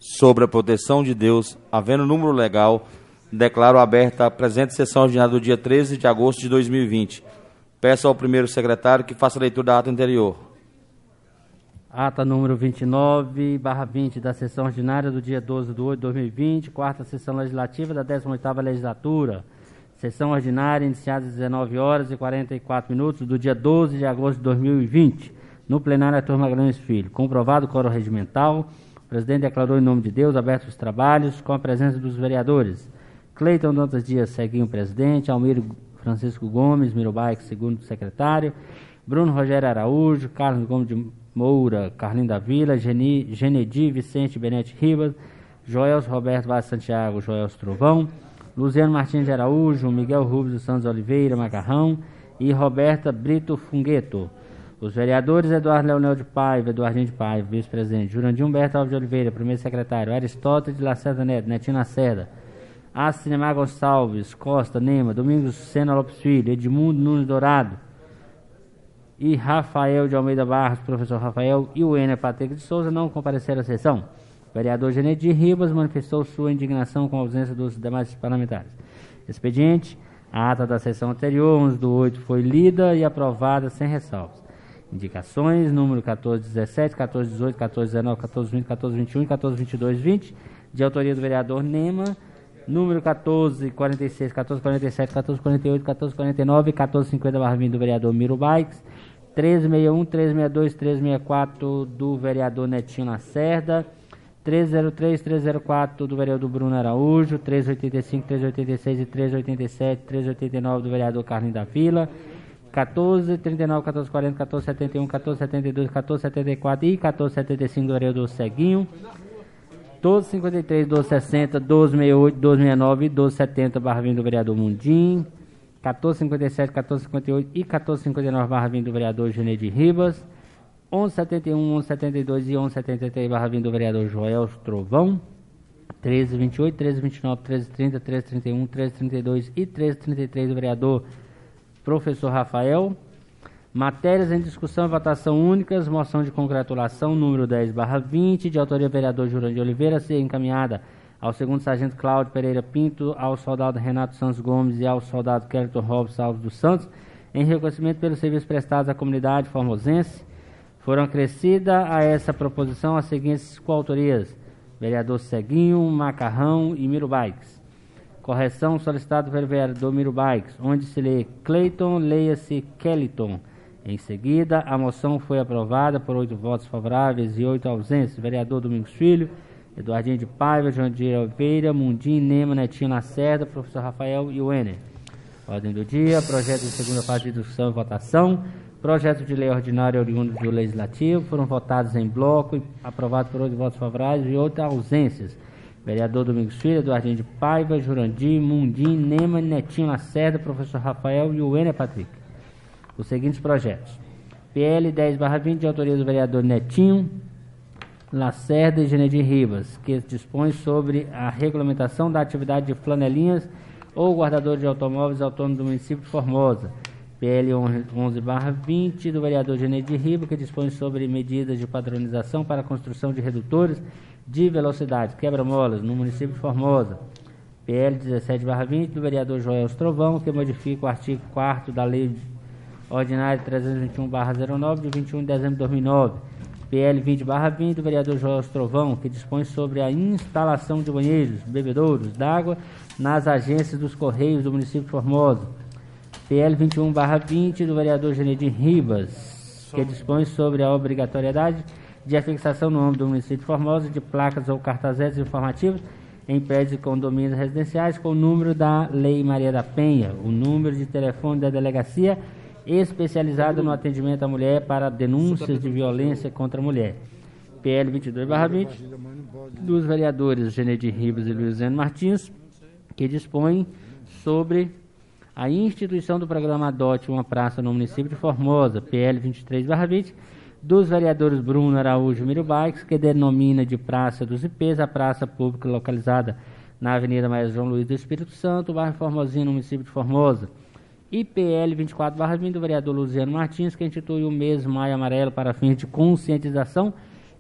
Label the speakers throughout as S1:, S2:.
S1: sobre a proteção de Deus, havendo número legal, declaro aberta a presente sessão ordinária do dia 13 de agosto de 2020. Peço ao primeiro secretário que faça a leitura da ata anterior.
S2: Ata número 29/20 da sessão ordinária do dia 12/8/2020, quarta sessão legislativa da 18ª legislatura. Sessão ordinária iniciada às 19h44 do dia 12 de agosto de 2020, no plenário Arthur Magalhães Filho. Comprovado o quórum regimental, o presidente declarou em nome de Deus abertos os trabalhos com a presença dos vereadores Cleiton Dantas Dias, Seguinho, presidente, Almiro Francisco Gomes, Mirubaix, segundo secretário, Bruno Rogério Araújo, Carlos Gomes de Moura, Carlinho da Vila, Genedi Vicente Benete Ribas, Joelso Roberto Vaz Santiago, Joelso Trovão, Luciano Martins de Araújo, Miguel Rubens dos Santos Oliveira Macarrão e Roberta Brito Fungueto. Os vereadores Eduardo Leonel de Paiva, Eduardinho de Paiva, vice-presidente, Jurandir Humberto Alves de Oliveira, primeiro secretário, Aristóteles de Lacerda Neto, Netinho Lacerda, Cinemar Gonçalves, Costa, Nema, Domingos Sena Lopes Filho, Edmundo Nunes Dourado e Rafael de Almeida Barros, professor Rafael e o Ener Patrick de Souza não compareceram à sessão. O vereador Genedi Ribas manifestou sua indignação com a ausência dos demais parlamentares. Expediente, a ata da sessão anterior, 11/8, foi lida e aprovada sem ressalvas. Indicações, número 1417, 1418, 1419, 1420, 1421 e 1422-20, de autoria do vereador Nema, número 1446, 1447, 1448, 1449 e 1450/20 do vereador Miro Baix, 1361, 1362, 1364 do vereador Netinho Lacerda, 1303, 1304 do vereador Bruno Araújo, 1385, 1386 e 1387, 1389 do vereador Carlinho da Vila, 1439, 1440, 1471, 1472, 1474 e 1475 do vereador Seguinho, 1253, 1260, 1268, 1269 e 1270/20 do vereador Mundim, 1457, 1458 e 1459/20 do vereador Genedi Ribas, 1171, 1172 e 1173/20 do vereador Joel Trovão, 1328, 1329, 1330, 1331, 1332 e 1333 do vereador professor Rafael. Matérias em discussão e votação únicas, moção de congratulação número 10/20, de autoria do vereador Jurandir Oliveira, a ser encaminhada ao segundo sargento Cláudio Pereira Pinto, ao soldado Renato Santos Gomes e ao soldado Kelton Robson Alves dos Santos, em reconhecimento pelos serviços prestados à comunidade formosense. Foram acrescidas a essa proposição as seguintes coautorias: vereador Seguinho, Macarrão e Miro Baix. Correção solicitada pelo vereador Miro Baix, onde se lê Cleiton, leia-se Kellyton. Em seguida, a moção foi aprovada por 8 votos favoráveis e 8 ausentes. Vereador Domingos Filho, Eduardinho de Paiva, João de Oliveira, Mundim, Nema, Netinho Lacerda, professor Rafael e o Ener. Ordem do dia, projeto de segunda fase de discussão e votação. Projeto de lei ordinária oriundo do Legislativo foram votados em bloco e aprovados por 8 votos favoráveis e 8 ausências. Vereador Domingos Filho, Eduardinho de Paiva, Jurandir, Mundim, Nema, Netinho Lacerda, professor Rafael e o Ener Patrick. Os seguintes projetos: PL 10/20, de autoria do vereador Netinho Lacerda e Genedi Ribas, que dispõe sobre a regulamentação da atividade de flanelinhas ou guardador de automóveis autônomos do município de Formosa. PL 11/20, do vereador Genedi Ribas, que dispõe sobre medidas de padronização para a construção de redutores de velocidade, quebra-molas, no município de Formosa. PL 17/20, do vereador Joel Trovão, que modifica o artigo 4º da Lei Ordinária 321/09, de 21 de dezembro de 2009. PL 20/20, do vereador Joel Trovão, que dispõe sobre a instalação de banheiros, bebedouros d'água nas agências dos Correios do município de Formosa. PL 21/20, do vereador Genedi Ribas, que dispõe sobre a obrigatoriedade de afixação no âmbito do município de Formosa de placas ou cartazetes informativos em prédios e condomínios residenciais com o número da Lei Maria da Penha, o número de telefone da delegacia especializada no atendimento à mulher para denúncias de violência contra a mulher. PL 22/20, dos vereadores Genedi Ribas e Luiziano Martins, que dispõe sobre a instituição do programa Adote uma Praça no município de Formosa. PL 23/20, dos vereadores Bruno Araújo e Miro Baix, que denomina de Praça dos IPs a praça pública localizada na Avenida Maestro João Luiz do Espírito Santo, bairro Formosinho, no município de Formosa. E PL 24/20, do vereador Luciano Martins, que institui o mês Maio Amarelo para fins de conscientização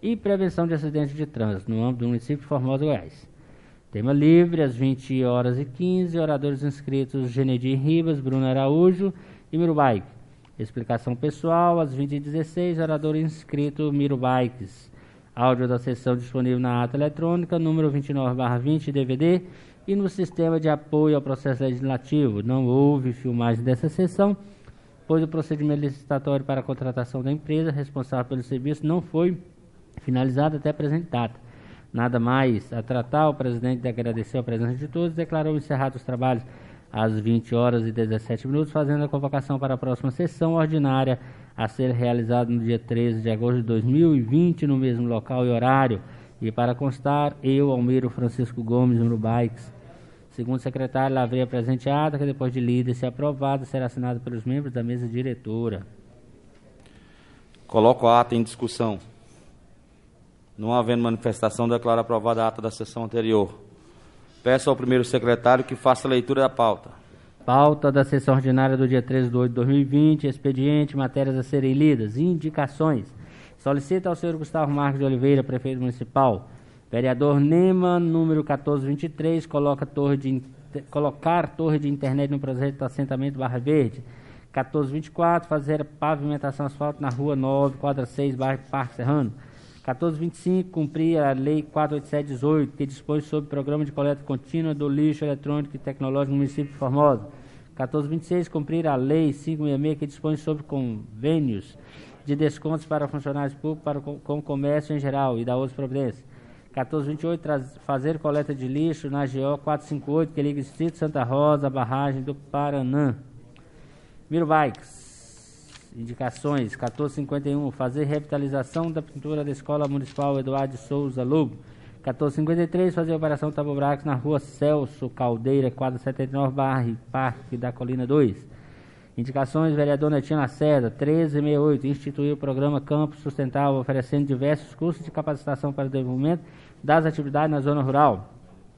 S2: e prevenção de acidentes de trânsito no âmbito do município de Formosa, Goiás. Tema livre, às 20h15, oradores inscritos Genedir Ribas, Bruno Araújo e Miro Bike. Explicação pessoal, às 20h16, orador inscrito Miro Bikes. Áudio da sessão disponível na ata eletrônica, número 29/20, DVD, e no sistema de apoio ao processo legislativo. Não houve filmagem dessa sessão, pois o procedimento licitatório para a contratação da empresa responsável pelo serviço não foi finalizado até a presente data. Nada mais a tratar, o presidente agradeceu a presença de todos e declarou encerrados os trabalhos às 20h17, fazendo a convocação para a próxima sessão ordinária a ser realizada no dia 13 de agosto de 2020, no mesmo local e horário. E para constar, eu, Almiro Francisco Gomes, no Bikes, segundo o secretário, lavrei a presente ata, que depois de lida e se aprovada, será assinada pelos membros da mesa diretora.
S1: Coloco a ata em discussão. Não havendo manifestação, declaro aprovada a ata da sessão anterior. Peço ao primeiro secretário que faça a leitura da pauta.
S2: Pauta da sessão ordinária do dia 13 de 8 de 2020, expediente, matérias a serem lidas, indicações. Solicita ao senhor Gustavo Marques de Oliveira, prefeito municipal, vereador Nema, número 1423, colocar torre de internet no projeto do assentamento Barra Verde. 1424, fazer pavimentação asfalto na rua 9, quadra 6, bairro Parque Serrano. 1425, cumprir a lei 487/18, que dispõe sobre o programa de coleta contínua do lixo eletrônico e tecnológico no município de Formosa. 1426, cumprir a lei 566, que dispõe sobre convênios de descontos para funcionários públicos com o comércio em geral e da outras providências. 1428, fazer coleta de lixo na GO 458, que liga o Distrito Santa Rosa à barragem do Paranã. Miro Bikes. Indicações. 1451, fazer revitalização da pintura da Escola Municipal Eduardo de Souza Lobo. 1453, fazer operação Tabobracos na rua Celso Caldeira, quadra 79, Parque da Colina 2. Indicações, vereador Netinho Lacerda. 1368, instituir o programa Campo Sustentável, oferecendo diversos cursos de capacitação para o desenvolvimento das atividades na zona rural.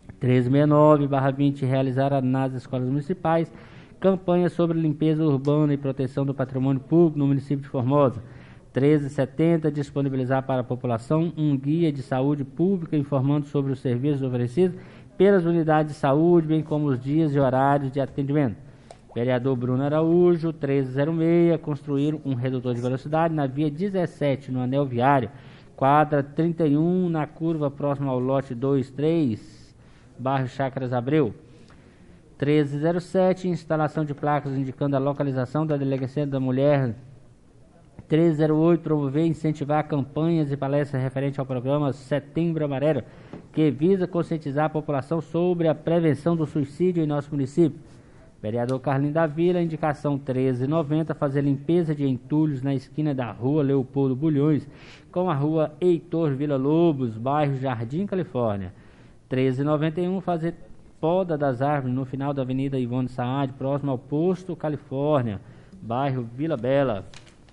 S2: 1369/20, realizar nas escolas municipais campanha sobre limpeza urbana e proteção do patrimônio público no município de Formosa. 1370, disponibilizar para a população um guia de saúde pública informando sobre os serviços oferecidos pelas unidades de saúde, bem como os dias e horários de atendimento. Vereador Bruno Araújo. 1306, construir um redutor de velocidade na via 17, no anel viário, quadra 31, na curva próxima ao lote 23, bairro Chácaras Abreu. 1307, instalação de placas indicando a localização da Delegacia da Mulher. 1308, promover e incentivar campanhas e palestras referentes ao programa Setembro Amarelo, que visa conscientizar a população sobre a prevenção do suicídio em nosso município. Vereador Carlinho da Vila. Indicação 1390, fazer limpeza de entulhos na esquina da rua Leopoldo Bulhões com a rua Heitor Vila Lobos, bairro Jardim, Califórnia. 1391, fazer poda das árvores no final da Avenida Ivone Saad, próximo ao posto Califórnia, bairro Vila Bela.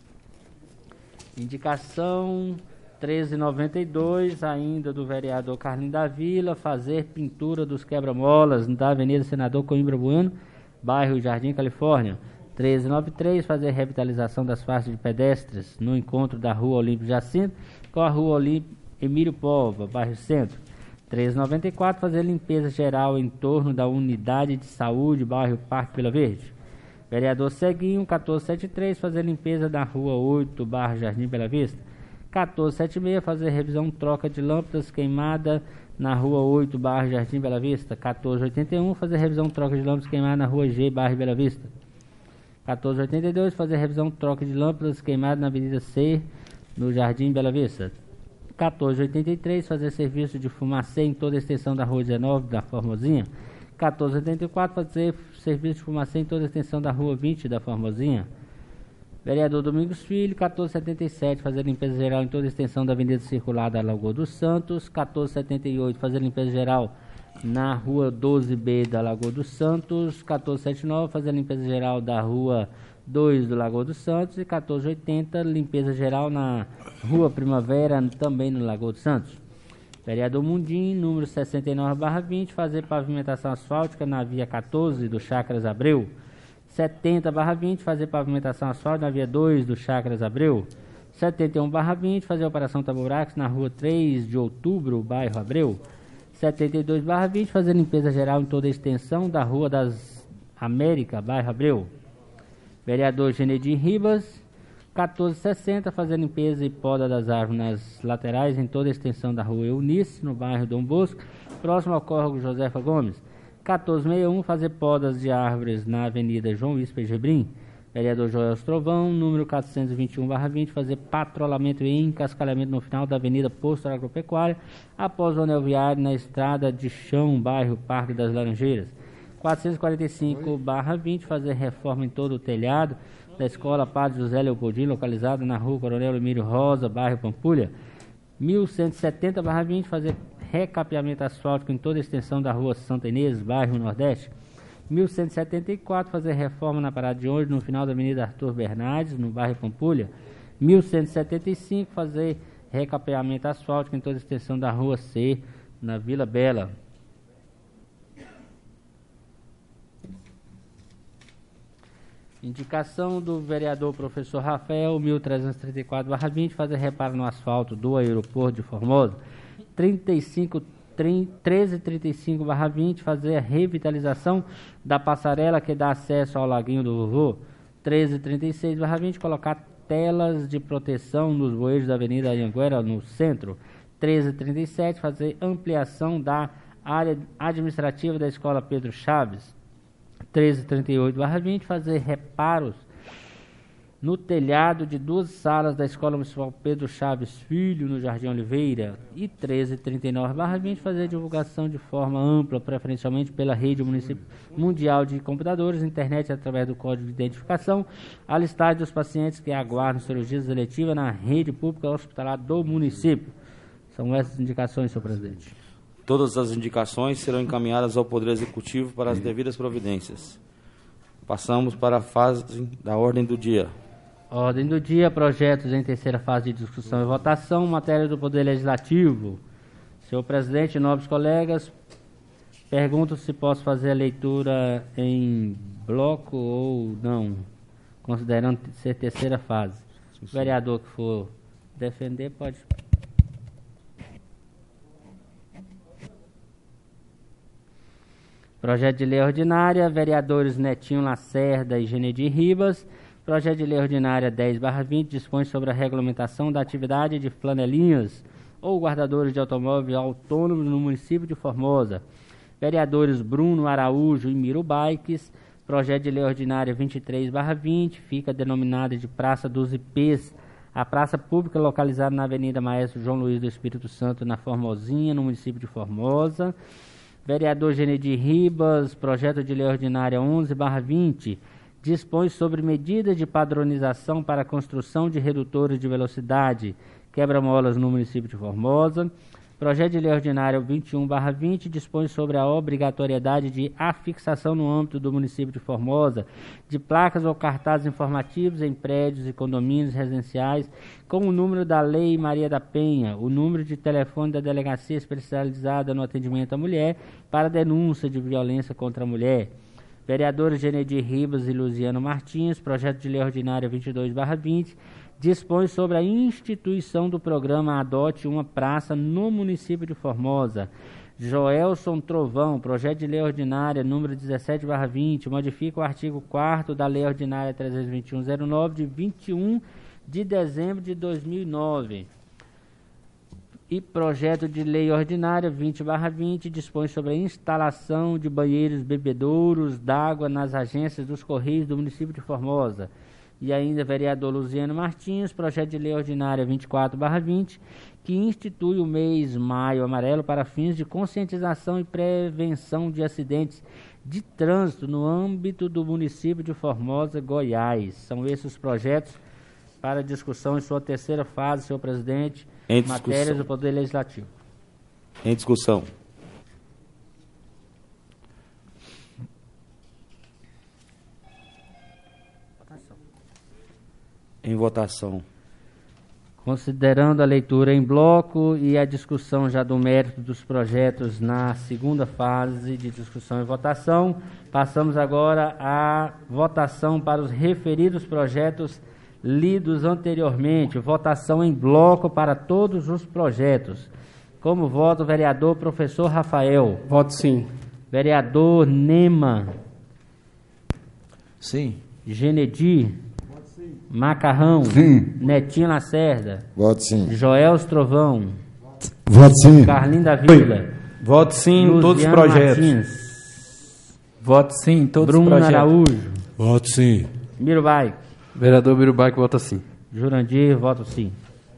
S2: Indicação 1392, ainda do vereador Carlinho da Vila, fazer pintura dos quebra-molas da Avenida Senador Coimbra Bueno, bairro Jardim, Califórnia. 1393, fazer revitalização das faixas de pedestres no encontro da rua Olímpio Jacinto com a rua Olímpio Emílio Pova, bairro Centro. 1394, fazer limpeza geral em torno da unidade de saúde, bairro Parque Vila Verde. Vereador Ceguinho. 1473, fazer limpeza da rua 8, bairro Jardim Bela Vista. 1476, fazer revisão troca de lâmpadas queimada na rua 8, bairro Jardim Bela Vista. 1481, fazer revisão troca de lâmpadas queimadas na rua G, bairro Bela Vista. 1482, fazer revisão troca de lâmpadas queimadas na Avenida C, no Jardim Bela Vista. 1483, fazer serviço de fumacê em toda a extensão da rua 19 da Formosinha. 1484, fazer serviço de fumacê em toda a extensão da rua 20 da Formosinha. Vereador Domingos Filho. 1477, fazer limpeza geral em toda a extensão da Avenida Circular da Lagoa dos Santos. 1478, fazer limpeza geral na rua 12B da Lagoa dos Santos. 1479, fazer limpeza geral da rua 2 do Lagoa dos Santos. E 1480, limpeza geral na rua Primavera, também no Lagoa dos Santos. Vereador Mundim, número 69/20, fazer pavimentação asfáltica na via 14 do Chácaras Abreu. 70/20, fazer pavimentação asfáltica na via 2 do Chácaras Abreu. 71/20, fazer a operação Taburacos na rua 3 de outubro, bairro Abreu. 72/20, fazer limpeza geral em toda a extensão da Rua das Américas, bairro Abreu. Vereador Genedir Ribas. 1460, fazer limpeza e poda das árvores nas laterais em toda a extensão da Rua Eunice, no bairro Dom Bosco, próximo ao córrego Josefa Gomes. 1461, fazer podas de árvores na Avenida João Luiz Pegebrim. Vereador Joel Trovão, número 421/20, fazer patrulhamento e encascalhamento no final da Avenida Posto Agropecuária, após o anel viário na estrada de chão, bairro Parque das Laranjeiras. 445/20, fazer reforma em todo o telhado da Escola Padre José Leopoldino, localizada na Rua Coronel Emílio Rosa, bairro Pampulha. 1170/20, fazer recapeamento asfáltico em toda a extensão da Rua Santa Inês, bairro Nordeste. 1174, fazer reforma na parada de ônibus no final da Avenida Arthur Bernardes, no bairro Pampulha. 1175, fazer recapeamento asfáltico em toda a extensão da Rua C, na Vila Bela. Indicação do vereador professor Rafael, 1334/20, fazer reparo no asfalto do aeroporto de Formosa. 1335/20, fazer a revitalização da passarela que dá acesso ao Laguinho do Vovô. 1336/20, colocar telas de proteção nos bueiros da Avenida Anhanguera, no centro. 1337, fazer ampliação da área administrativa da Escola Pedro Chaves. 1338/20, fazer reparos no telhado de 2 salas da Escola Municipal Pedro Chaves Filho, no Jardim Oliveira. E 1339/20, fazer divulgação de forma ampla, preferencialmente pela rede mundial de computadores, internet através do código de identificação, a listagem dos pacientes que aguardam cirurgia seletiva na rede pública hospitalar do município. São essas indicações, senhor presidente.
S1: Todas as indicações serão encaminhadas ao Poder Executivo para as devidas providências. Passamos para a fase da ordem do dia.
S2: Ordem do dia, projetos em terceira fase de discussão e votação, matéria do Poder Legislativo. Senhor presidente, nobres colegas, pergunto se posso fazer a leitura em bloco ou não, considerando ser terceira fase. O vereador que for defender pode... Projeto de lei ordinária, vereadores Netinho Lacerda e Genedir Ribas. Projeto de lei ordinária 10/20 dispõe sobre a regulamentação da atividade de flanelinhas ou guardadores de automóvel autônomos no município de Formosa. Vereadores Bruno Araújo e Miro Bikes. Projeto de lei ordinária 23/20 fica denominada de Praça dos IPs, a praça pública localizada na Avenida Maestro João Luiz do Espírito Santo, na Formosinha, no município de Formosa. Vereador Genedir Ribas, projeto de lei ordinária 11/20, dispõe sobre medidas de padronização para a construção de redutores de velocidade, quebra-molas no município de Formosa. Projeto de lei ordinária 21/20, dispõe sobre a obrigatoriedade de afixação no âmbito do município de Formosa de placas ou cartazes informativos em prédios e condomínios residenciais com o número da Lei Maria da Penha, o número de telefone da Delegacia Especializada no Atendimento à Mulher para denúncia de violência contra a mulher. Vereadores Genedir Ribas e Luziano Martins, projeto de lei ordinária 22/20, dispõe sobre a instituição do programa Adote uma Praça no município de Formosa. Joelson Trovão, projeto de lei ordinária número 17/20, modifica o artigo 4º da Lei Ordinária 321/09, de 21 de dezembro de 2009. E projeto de lei ordinária 20/20 dispõe sobre a instalação de banheiros bebedouros d'água nas agências dos Correios do município de Formosa. E ainda, vereador Luziano Martins, projeto de lei ordinária 24/20, que institui o mês Maio Amarelo para fins de conscientização e prevenção de acidentes de trânsito no âmbito do município de Formosa, Goiás. São esses os projetos para discussão em sua terceira fase, senhor presidente, matérias do Poder Legislativo.
S1: Em discussão. Em votação.
S2: Considerando a leitura em bloco e a discussão já do mérito dos projetos na segunda fase de discussão e votação, passamos agora à votação para os referidos projetos lidos anteriormente, votação em bloco para todos os projetos. Como voto, vereador professor Rafael.
S3: Voto sim.
S2: Vereador Nema.
S4: Sim.
S2: Genedi. Macarrão.
S5: Sim.
S2: Netinho Lacerda.
S5: Voto sim.
S2: Joel Trovão.
S5: Voto sim.
S2: Carlinho da Vila.
S3: Voto sim em todos os
S2: Luciano
S3: projetos.
S2: Martins.
S3: Voto sim em todos os
S2: Bruno
S3: projetos.
S2: Araújo.
S5: Voto sim.
S2: Mirubai.
S3: Vereador Birubac vota sim.
S2: Jurandir, voto sim.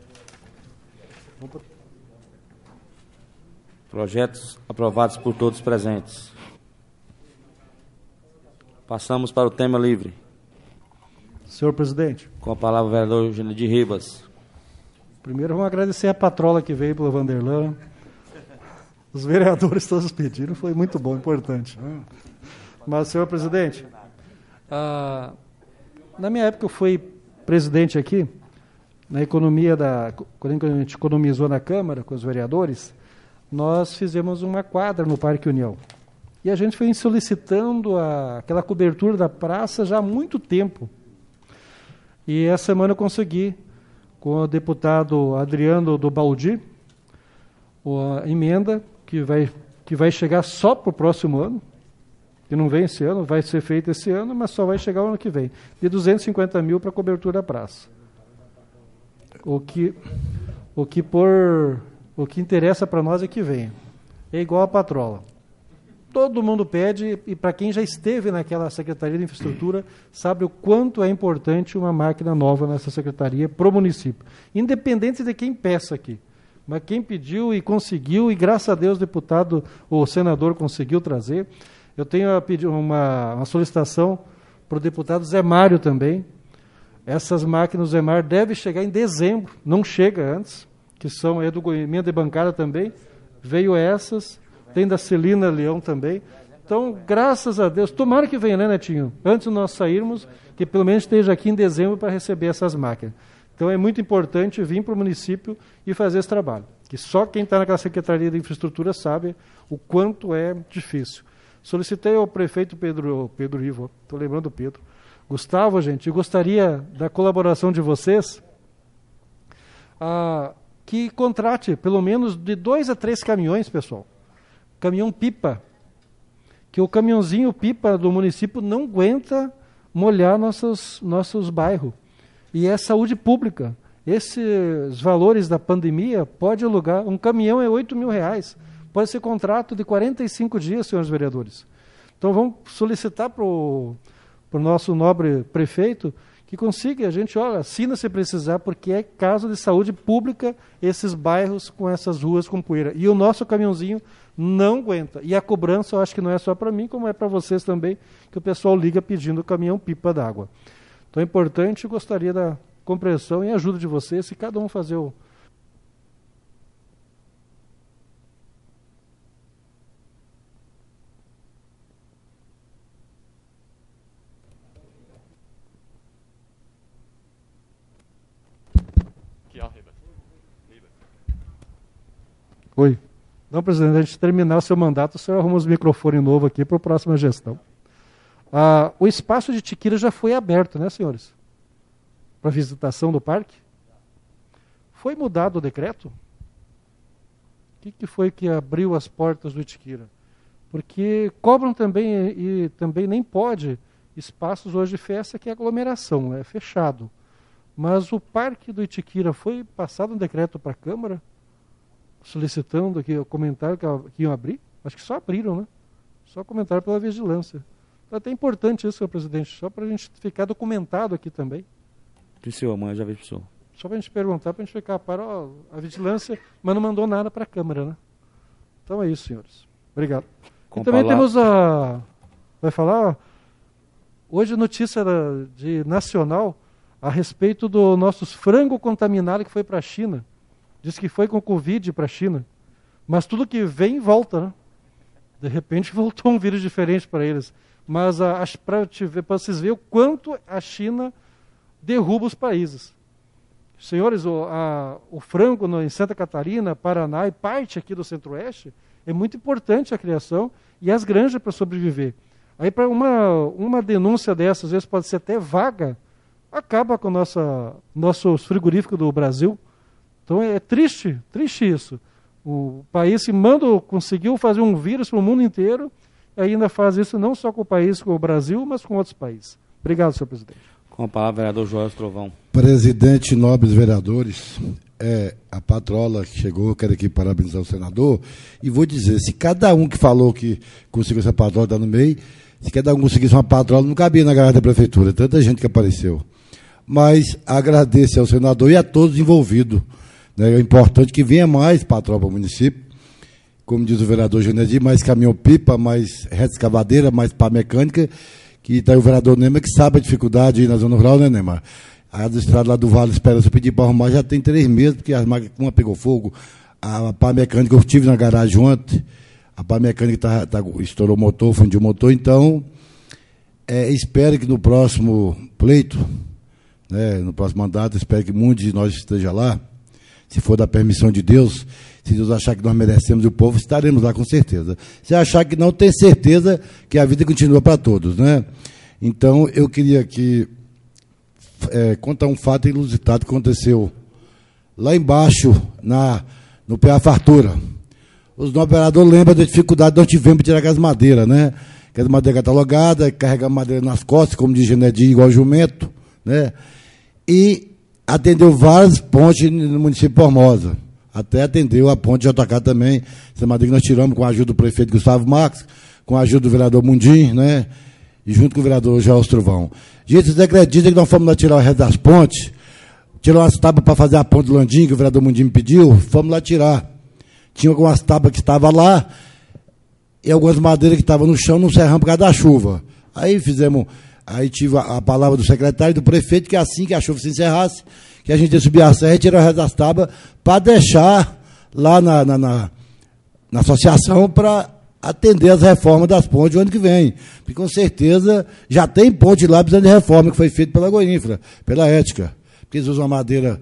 S1: Projetos aprovados por todos presentes. Passamos para o tema livre.
S6: Senhor presidente,
S1: Com a palavra o vereador Genedi Ribas.
S6: primeiro vamos agradecer a patrola que veio pelo Vanderlan. Os vereadores todos pediram, foi muito bom, importante. Mas, senhor presidente, na minha época eu fui presidente aqui, na economia quando a gente economizou na Câmara com os vereadores, nós fizemos uma quadra no Parque União. E a gente foi solicitando aquela cobertura da praça já há muito tempo. E essa semana eu consegui, com o deputado Adriano do Baldi, a emenda que vai chegar só para o próximo ano, que não vem esse ano, vai ser feita esse ano, mas só vai chegar o ano que vem, de 250 mil para a cobertura da praça. O que interessa para nós é que venha. É igual a patrola. Todo mundo pede, e para quem já esteve naquela Secretaria de Infraestrutura, sabe o quanto é importante uma máquina nova nessa Secretaria para o município. Independente de quem peça aqui. Mas quem pediu e conseguiu, e graças a Deus o senador conseguiu trazer. Eu tenho uma solicitação para o deputado Zé Mário também. Essas máquinas do Zé Mário devem chegar em dezembro, não chega antes, que são do emenda de bancada também. Veio essas, tem da Celina Leão também. Então, graças a Deus, tomara que venha, né, Netinho? Antes de nós sairmos, que pelo menos esteja aqui em dezembro para receber essas máquinas. Então, é muito importante vir para o município e fazer esse trabalho, que só quem está naquela Secretaria de Infraestrutura sabe o quanto é difícil. Solicitei ao prefeito Pedro Ivo, estou lembrando do Pedro. Gustavo, gente, eu gostaria da colaboração de vocês, que contrate pelo menos de 2 a 3 caminhões, pessoal. Caminhão pipa, que o caminhãozinho pipa do município não aguenta molhar nossos bairros. E é saúde pública. Esses valores da pandemia, pode alugar, um caminhão é R$8.000. Pode ser contrato de 45 dias, senhores vereadores. Então vamos solicitar para o nosso nobre prefeito que consiga, a gente, assina se precisar, porque é caso de saúde pública esses bairros com essas ruas com poeira. E o nosso caminhãozinho não aguenta. E a cobrança, eu acho que não é só para mim, como é para vocês também, que o pessoal liga pedindo caminhão-pipa d'água. Então é importante, eu gostaria da compreensão e ajuda de vocês, se cada um fazer o... Oi. Não, presidente, a gente terminar o seu mandato, o senhor arruma os microfones novos aqui para a próxima gestão. O espaço de Tiquira já foi aberto, né, senhores? Para visitação do parque. Foi mudado o decreto? O que foi que abriu as portas do Itiquira? Porque cobram também, e também nem pode, espaços hoje de festa que é aglomeração, é fechado. Mas o parque do Itiquira foi passado um decreto para a Câmara, solicitando aqui o comentário que iam abrir? Acho que só abriram, né? Só comentaram pela vigilância. Então é até importante isso, senhor presidente, só para a gente ficar documentado aqui também.
S1: Senhor, amanhã já vejo o senhor.
S6: Só para a gente perguntar, para a gente ficar para a vigilância, mas não mandou nada para a Câmara, né? Então é isso, senhores. Obrigado. E também temos vai falar, hoje notícia de nacional a respeito do nossos frango contaminado que foi para a China. Diz que foi com Covid para a China. Mas tudo que vem, volta, né? De repente voltou um vírus diferente para eles. Mas para vocês verem o quanto a China derruba os países. Senhores, o frango em Santa Catarina, Paraná e parte aqui do Centro-Oeste, é muito importante a criação e as granjas para sobreviver. Aí para uma denúncia dessas, às vezes pode ser até vaga, acaba com nossos frigoríficos do Brasil. Então é triste isso. O país conseguiu fazer um vírus para o mundo inteiro e ainda faz isso não só com o país, com o Brasil, mas com outros países. Obrigado, senhor presidente.
S1: Com a palavra, vereador Joel Trovão.
S5: Presidente, nobres vereadores, a patrola que chegou, eu quero aqui parabenizar o senador, e vou dizer, se cada um que falou que conseguiu essa patrola está no meio, se cada um conseguisse uma patrola, não cabia na garagem da prefeitura, tanta gente que apareceu. Mas agradeço ao senador e a todos envolvidos. Né? É importante que venha mais patrola para o município, como diz o vereador Genesi, mais caminhão-pipa, mais reta escavadeira, mais pá mecânica, que está aí o vereador Neymar, que sabe a dificuldade aí na zona rural, né, Neymar? A estrada lá do Vale Esperança, eu pedi para arrumar, já tem 3 meses, porque as máquinas, uma pegou fogo, a pá mecânica eu estive na garagem ontem, a pá mecânica estourou o motor, fundiu o motor, então espero que no próximo pleito, né, no próximo mandato, espero que muitos de nós estejam lá, se for da permissão de Deus, se Deus achar que nós merecemos o povo, estaremos lá com certeza. Se achar que não, tem certeza que a vida continua para todos, né? Então, eu queria aqui contar um fato inusitado que aconteceu lá embaixo, no PA Fartura. Os nossos operadores lembram da dificuldade que nós tivemos para tirar aquelas madeiras, né? Aquelas madeiras catalogadas, carregar madeira nas costas, como diz Genedi, igual jumento, né? E atendeu várias pontes no município de Formosa. Até atendeu a ponte de JK também, essa madeira que nós tiramos com a ajuda do prefeito Gustavo Marques, com a ajuda do vereador Mundim, né? E junto com o vereador Joel Trovão. Gente, vocês acreditam que nós fomos lá tirar o resto das pontes? Tirar umas tábuas para fazer a ponte do Landim, que o vereador Mundim me pediu, fomos lá tirar. Tinha algumas tábuas que estavam lá, e algumas madeiras que estavam no chão, no serrão por causa da chuva. Aí tive a palavra do secretário e do prefeito, que assim que a chuva se encerrasse, que a gente ia subir a serra e tirar o resto das tábuas para deixar lá na associação para atender as reformas das pontes do ano que vem. Porque com certeza já tem ponte lá precisando de reforma, que foi feita pela Goinfra, pela Ética. Porque eles usam uma madeira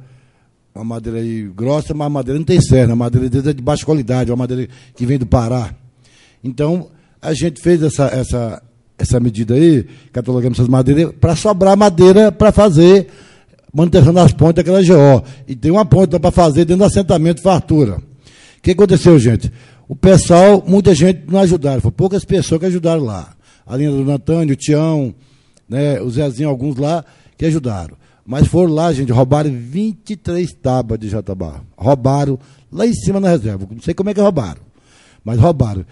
S5: aí grossa, mas a madeira não tem serra, a madeira deles é de baixa qualidade, uma madeira que vem do Pará. Então, a gente fez essa medida aí, catalogamos essas madeiras, para sobrar madeira para fazer manutenção das pontes daquela GO. E tem uma ponte para fazer dentro do assentamento Fartura. O que aconteceu, gente? O pessoal, muita gente não ajudaram, foram poucas pessoas que ajudaram lá. A linha do Antônio, o Tião, né, o Zezinho, alguns lá que ajudaram. Mas foram lá, gente, roubaram 23 tábuas de Jatobá. Roubaram lá em cima na reserva. Não sei como é que roubaram, mas roubaram.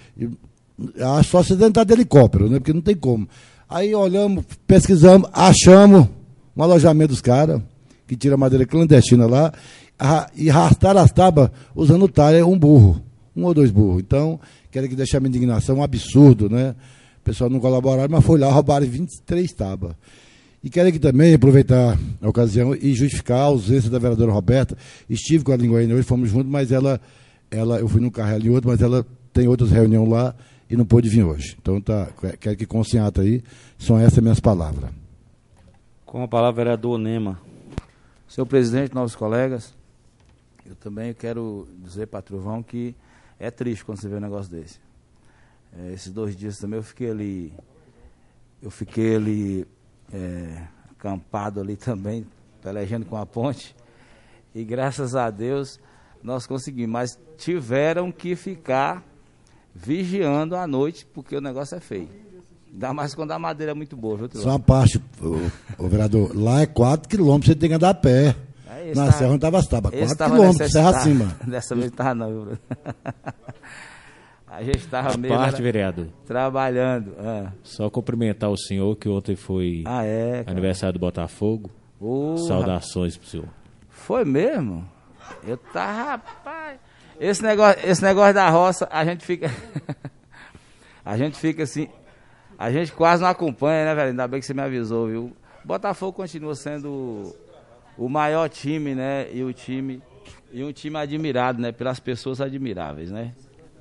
S5: Só se tentar de helicóptero, né? Porque não tem como. Aí olhamos, pesquisamos, achamos um alojamento dos caras, que tira madeira clandestina lá, e arrastaram as tábuas usando o talher, um ou 2 burros. Então, quero aqui deixar minha indignação, um absurdo, né? O pessoal não colaboraram, mas foi lá, roubaram 23 tábuas. E quero aqui também aproveitar a ocasião e justificar a ausência da vereadora Roberta. Estive com a Linguaína hoje, fomos juntos, mas eu fui num carro ali outro, mas ela tem outras reuniões lá e não pôde vir hoje. Então, quero que conste em ata aí, são essas minhas palavras.
S1: Com a palavra, vereador Nema.
S4: Senhor presidente, novos colegas, eu também quero dizer para Trovão que é triste quando você vê um negócio desse. Esses 2 dias também eu fiquei ali acampado ali também, pelejando com a ponte, e graças a Deus nós conseguimos, mas tiveram que ficar vigiando à noite, porque o negócio é feio. Ainda mais quando a madeira é muito boa, viu, Trovão?
S5: Só uma parte, o vereador, lá é 4 quilômetros, você tem que andar a pé. Na serra não estava as tábuas, 4 quilômetros, serra acima.
S4: Dessa vez não estava não, viu? A gente estava mesmo
S3: vereador,
S4: trabalhando.
S3: Só cumprimentar o senhor, que ontem foi aniversário do Botafogo. Saudações pro senhor.
S4: Foi mesmo? Eu tava, rapaz. Esse negócio da roça, a gente fica assim, a gente quase não acompanha, né, velho? Ainda bem que você me avisou, viu? Botafogo continua sendo o maior time, né? E um time admirado, né? Pelas pessoas admiráveis, né?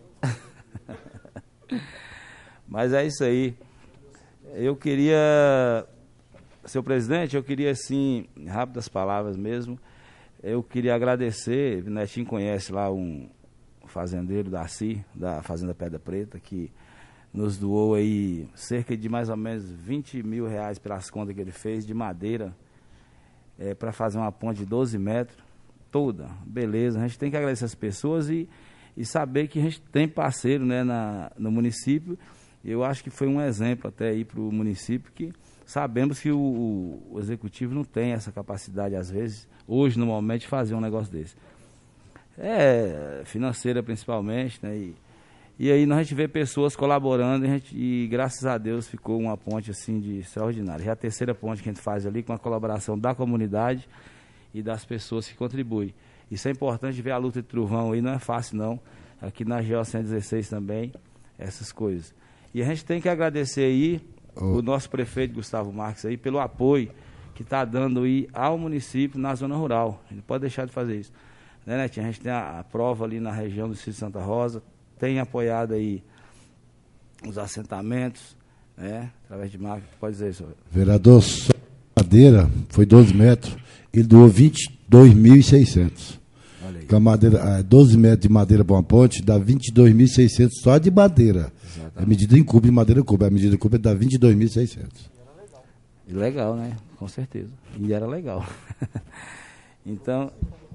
S4: Mas é isso aí. Eu queria, senhor presidente, assim, rápidas palavras mesmo. Eu queria agradecer, o Netinho conhece lá um fazendeiro da Fazenda Pedra Preta, que nos doou aí cerca de mais ou menos 20 mil reais pelas contas que ele fez de madeira. para fazer uma ponte de 12 metros, toda, beleza. A gente tem que agradecer as pessoas e saber que a gente tem parceiro, né, no município. Eu acho que foi um exemplo até aí para o município, que sabemos que o executivo não tem essa capacidade, às vezes, hoje, no momento, de fazer um negócio desse. Financeira principalmente, né? E aí a gente vê pessoas colaborando e graças a Deus ficou uma ponte assim de extraordinária. Já a terceira ponte que a gente faz ali com a colaboração da comunidade e das pessoas que contribuem. Isso é importante ver a luta de trovão aí, não é fácil não. Aqui na GO 116 também, essas coisas. E a gente tem que agradecer aí o nosso prefeito Gustavo Marques aí pelo apoio que está dando aí ao município na zona rural. A gente pode deixar de fazer isso. Né, Netinho? A gente tem a prova ali na região do Distrito de Santa Rosa, tem apoiado aí os assentamentos, né? Através de máquina, pode dizer isso.
S5: Vereador, só madeira foi 12 metros, ele doou 22.600. Com a madeira, 12 metros de madeira para uma ponte dá 22.600 só de madeira. Exatamente. É medida em cubo de madeira cubo, a medida em cubo dá 22.600.
S4: E legal, né? Com certeza. E era legal. Então,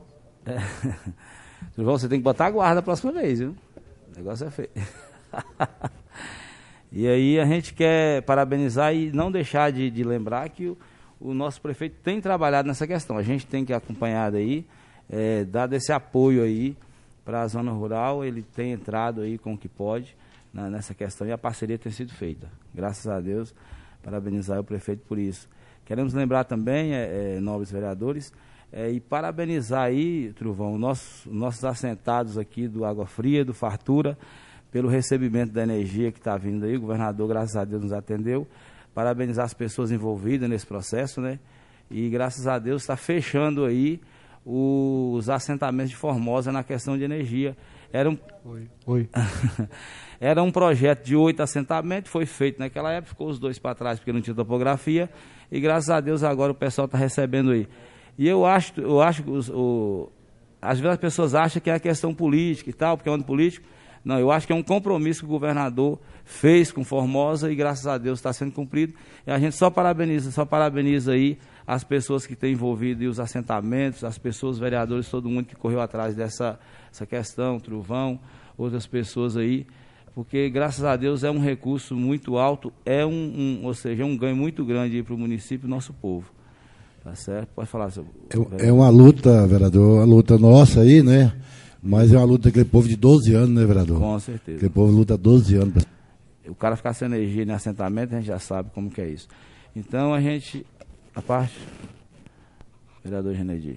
S4: você tem que botar a guarda a próxima vez, viu? O negócio é feio. E aí a gente quer parabenizar e não deixar de lembrar que o nosso prefeito tem trabalhado nessa questão. A gente tem que acompanhar aí, dado esse apoio aí para a zona rural, ele tem entrado aí com o que pode nessa questão e a parceria tem sido feita. Graças a Deus, parabenizar o prefeito por isso. Queremos lembrar também, nobres vereadores, e parabenizar aí, Trovão, nossos assentados aqui do Água Fria, do Fartura, pelo recebimento da energia que está vindo aí. O governador, graças a Deus, nos atendeu. Parabenizar as pessoas envolvidas nesse processo, né? E graças a Deus está fechando aí os assentamentos de Formosa na questão de energia. Era um projeto de 8 assentamentos, foi feito naquela época, ficou os 2 para trás porque não tinha topografia, e graças a Deus agora o pessoal está recebendo aí. E eu acho que às vezes as pessoas acham que é a questão política e tal, porque é um ano político. Não, eu acho que é um compromisso que o governador fez com Formosa e graças a Deus está sendo cumprido. E a gente só parabeniza aí as pessoas que têm envolvido e os assentamentos, as pessoas, vereadores, todo mundo que correu atrás dessa questão, Trovão, outras pessoas aí, porque graças a Deus é um recurso muito alto, ou seja, é um ganho muito grande para o município e nosso povo. Tá certo? Pode falar, seu
S5: É uma luta, vereador, uma luta nossa aí, né? Mas é uma luta daquele povo de 12 anos, né, vereador?
S4: Com certeza.
S5: Aquele povo luta 12 anos.
S4: O cara ficar sem energia em assentamento, a gente já sabe como que é isso. Então, a parte, vereador Genedi.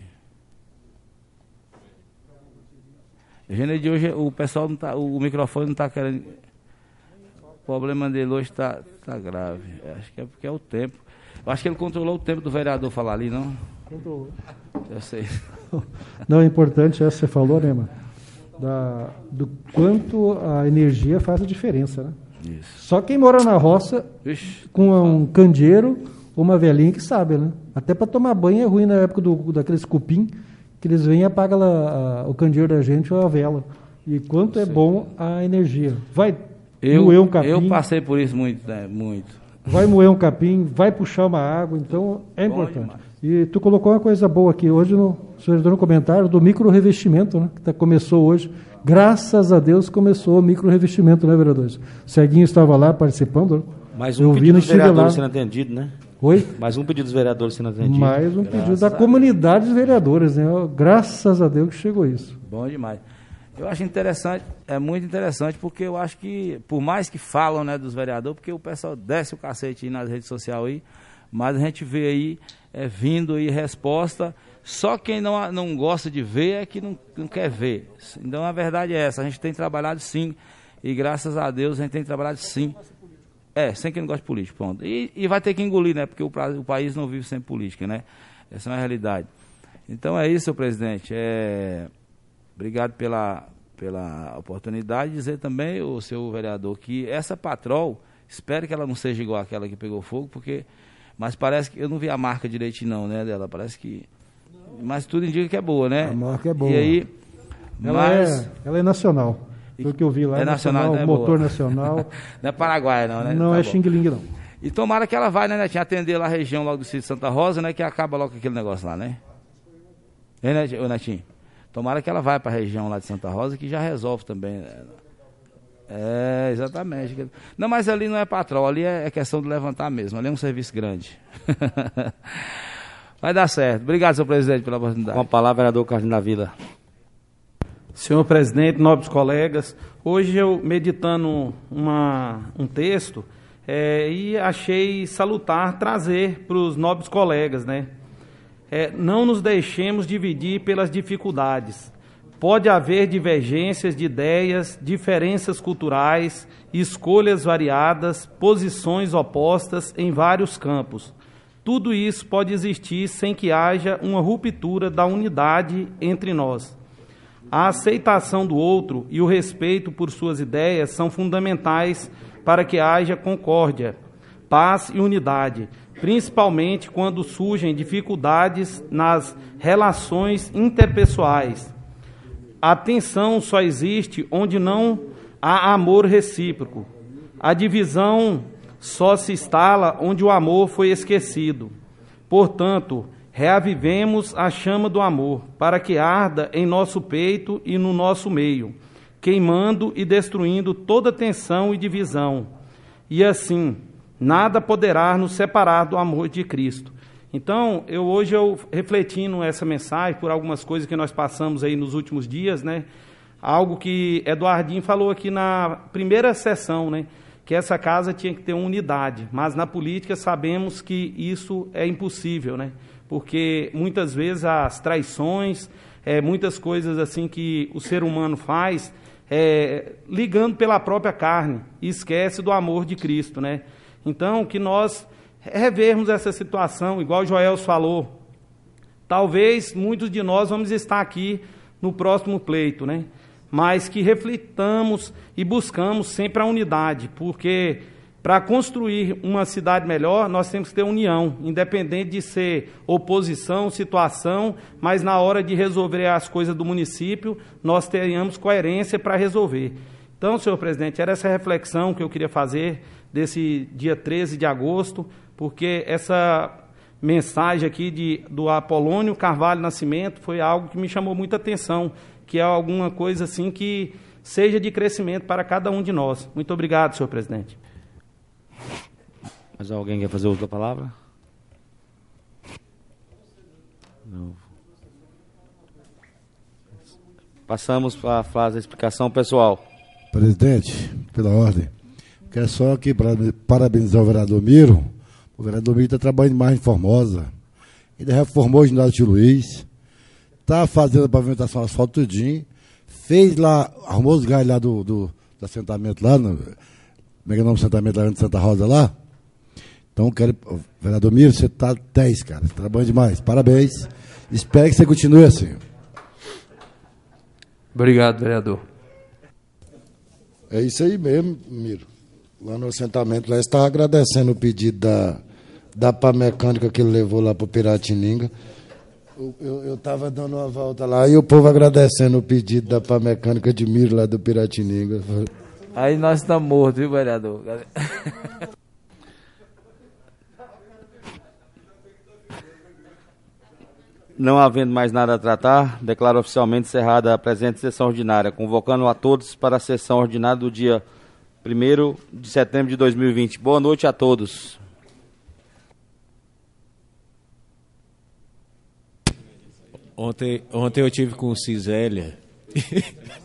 S4: Genedi, hoje o pessoal não tá, o microfone não está querendo. O problema dele hoje está grave. Acho que é porque é o tempo. Eu acho que ele controlou o tempo do vereador falar ali, não?
S6: Controlou.
S4: Eu sei.
S6: Não, é importante, essa você falou, né, mano? Do quanto a energia faz a diferença, né?
S4: Isso.
S6: Só quem mora na roça, com um candeeiro ou uma velhinha que sabe, né? Até para tomar banho é ruim na época daqueles cupim, que eles vêm e apagam o candeeiro da gente ou a vela. E quanto é bom a energia. Vai moer um capim.
S4: Eu passei por isso muito, né? Muito.
S6: Vai moer um capim, vai puxar uma água, então é importante. E tu colocou uma coisa boa aqui hoje, o senhor deu um comentário do micro-revestimento, né, que começou hoje. Graças a Deus começou o micro-revestimento, né, vereadores? O Serguinho estava lá participando.
S1: Mais um pedido dos vereadores sendo atendido, né?
S6: Oi?
S1: Mais um pedido dos vereadores sendo atendido.
S6: Mais um pedido da comunidade dos vereadores, né? Graças a Deus que chegou isso.
S4: Bom demais. Eu acho interessante, é muito interessante, porque eu acho que, por mais que falam, né, dos vereadores, porque o pessoal desce o cacete aí nas redes sociais aí, mas a gente vê aí, vindo aí resposta, só quem não gosta de ver é que não quer ver. Então a verdade é essa, a gente tem trabalhado sim, e graças a Deus a gente tem trabalhado sim. Sem quem não gosta de política, pronto. E vai ter que engolir, né, porque o país não vive sem política, né, essa é uma realidade. Então é isso, senhor presidente, obrigado pela oportunidade de dizer também, o seu vereador, que essa Patrol, espero que ela não seja igual àquela que pegou fogo, mas parece que eu não vi a marca direitinho não, né, dela, parece que, mas tudo indica que é boa, né?
S6: A marca é boa.
S4: E aí,
S6: ela é nacional, pelo que eu vi lá,
S4: é nacional,
S6: motor nacional.
S4: Não é Paraguai não, né?
S6: Não
S4: tá
S6: é
S4: bom.
S6: Xing Ling não.
S4: E tomara que ela vai, né, Netinho, atender lá a região logo do sítio Santa Rosa, né, que acaba logo com aquele negócio lá, né? Netinho? Tomara que ela vai para a região lá de Santa Rosa, que já resolve também. Exatamente. Não, mas ali não é patrol, ali é questão de levantar mesmo, ali é um serviço grande. Vai dar certo. Obrigado, senhor presidente, pela oportunidade.
S1: Com a palavra, vereador Carlinhos da Vila.
S7: Senhor presidente, nobres colegas, hoje eu meditando um texto e achei salutar trazer para os nobres colegas, né? Não nos deixemos dividir pelas dificuldades. Pode haver divergências de ideias, diferenças culturais, escolhas variadas, posições opostas em vários campos. Tudo isso pode existir sem que haja uma ruptura da unidade entre nós. A aceitação do outro e o respeito por suas ideias são fundamentais para que haja concórdia, paz e unidade, principalmente quando surgem dificuldades nas relações interpessoais. A tensão só existe onde não há amor recíproco. A divisão só se instala onde o amor foi esquecido. Portanto, reavivemos a chama do amor, para que arda em nosso peito e no nosso meio, queimando e destruindo toda tensão e divisão. E assim, nada poderá nos separar do amor de Cristo. Então, hoje refletindo essa mensagem por algumas coisas que nós passamos aí nos últimos dias, né? Algo que Eduardinho falou aqui na primeira sessão, né? Que essa casa tinha que ter uma unidade, mas na política sabemos que isso é impossível, né? Porque muitas vezes as traições, muitas coisas assim que o ser humano faz, ligando pela própria carne, e esquece do amor de Cristo, né? Então, que nós revermos essa situação, igual o Joel falou. Talvez muitos de nós vamos estar aqui no próximo pleito, né? Mas que reflitamos e buscamos sempre a unidade, porque para construir uma cidade melhor, nós temos que ter união, independente de ser oposição, situação, mas na hora de resolver as coisas do município, nós tenhamos coerência para resolver. Então, senhor presidente, era essa reflexão que eu queria fazer desse dia 13 de agosto, porque essa mensagem aqui do Apolônio Carvalho Nascimento foi algo que me chamou muita atenção, que é alguma coisa assim que seja de crescimento para cada um de nós. Muito obrigado, senhor presidente.
S1: Mas alguém quer fazer uso da palavra? Não. Passamos para a fase da explicação pessoal.
S5: Presidente, pela ordem, quero só aqui parabenizar o vereador Miro. O vereador Miro está trabalhando mais em Formosa. Ele reformou o ginásio de Luiz. Está fazendo a pavimentação asfalto tudinho. Fez lá, arrumou os galhos lá do assentamento lá, como é que é o nome do assentamento lá de Santa Rosa lá? Então, vereador Miro, você está 10, cara. Você trabalha demais. Parabéns. Espero que você continue assim.
S8: Obrigado, vereador.
S9: É isso aí mesmo, Miro. Lá no assentamento, lá estava agradecendo o pedido da pá mecânica que ele levou lá para o Piratininga. Eu estava dando uma volta lá e o povo agradecendo o pedido da pá mecânica de Miro lá do Piratininga.
S4: Aí nós estamos mortos, viu, vereador?
S1: Não havendo mais nada a tratar, declaro oficialmente encerrada a presente sessão ordinária, convocando a todos para a sessão ordinária do dia 1º de setembro de 2020. Boa noite a todos.
S3: Ontem eu tive com o Cisélia